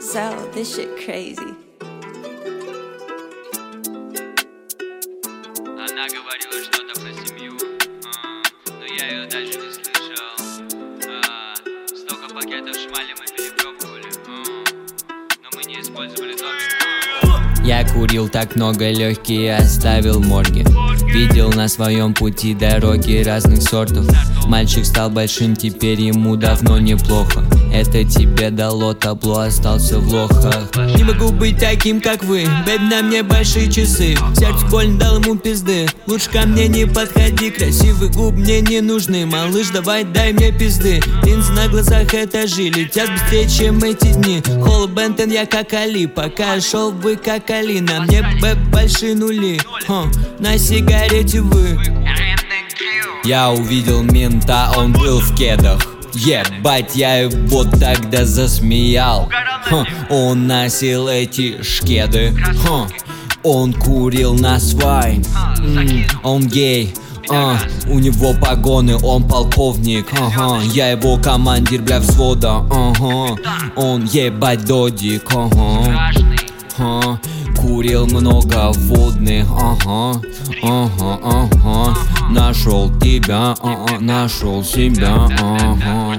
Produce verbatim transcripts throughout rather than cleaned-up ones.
So this shit crazy. Она говорила что-то про семью, а, но я ее даже не слышал. а, Столько пакетов шмали мы перепробовали, а, но мы не использовали топик. Я курил так много, легкие оставил морги. Видел на своем пути дороги разных сортов. Мальчик стал большим, теперь ему давно неплохо. Это тебе дало табло, остался в лохах. Не могу быть таким, как вы, бэйб, на мне большие часы. Сердце больно, дал ему пизды. Лучше ко мне не подходи, красивые губ мне не нужны. Малыш, давай дай мне пизды. Линзы на глазах этажи летят быстрее, чем эти дни. Холл Бентон, я как Али, пока шел вы как Али. На мне бэйб большие нули, Ха, на сигарете вы. Я увидел мента, он был в кедах. Ебать, я его тогда засмеял. Ха, он носил эти шкеды. Ха, он курил на свай. М, Он гей. А, у него погоны, он полковник. Ага, я его командир, бля, взвода. Ага, он ебать додик. Ага, ага. Курил много водных, ага, ага, ага. Нашел тебя, ага, нашел себя, ага.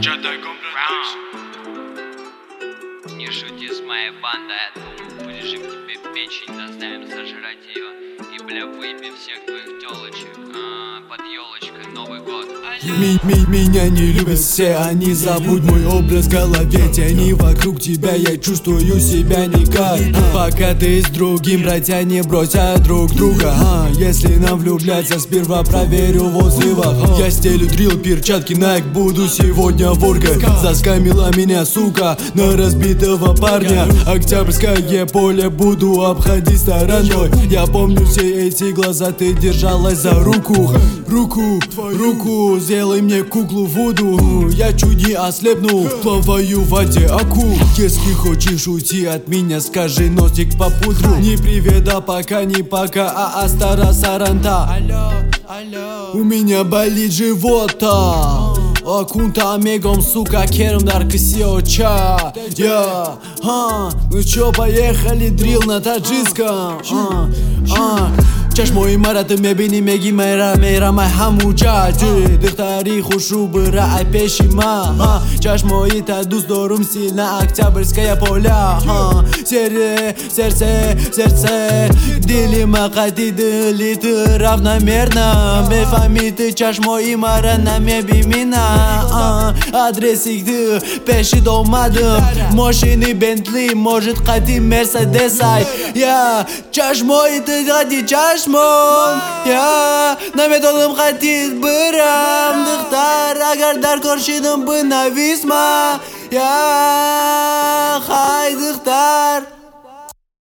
Не шути с моей бандой, я думаю, полежим тебе печень, заставим сожрать ее. И, бля, выебем всех твоих телочек, а, под елочкой Новый год. Ми ми меня не любят все, они забудь мой образ в голове. Тени вокруг тебя, я чувствую себя никак. Пока ты с другим, братья не бросят друг друга. а, Если нам влюбляться, сперва проверю в отзывах. Я стелю дрил, перчатки Nike, буду сегодня воркой. Заскамила меня, сука, на разбитого парня. Октябрьское поле буду обходить стороной. Я помню все эти глаза, ты держалась за руку. Руку, руку, сделай мне куклу Вуду. Я чуть не ослепнул, плаваю в воде акул. Если хочешь уйти от меня, скажи носик по пудру. Не приведа, пока не пока, а астара саранта. Алло, алло. У меня болит живот-то. Акунта амегом, сука, керм дарка сиоча. Я, а, ну чё, поехали, дрил на таджикском. А, а. چشموی مرا میبینی میگی میرا میرا من همو جاجی دختری خوشو برای پیشی ما چشموی تا دوست دارم سیلنا октябрьская поля сердце, сердце, сердце дили макати дилит равномерно бефамиты чашмои мара на мебимина адресикты пеши домадым машины Бентли может қати Мерседесай я чашмои ты гади чашмои Я наметолым хотит бырам Дықтар агардар коршидым бы нависма Я хай дықтар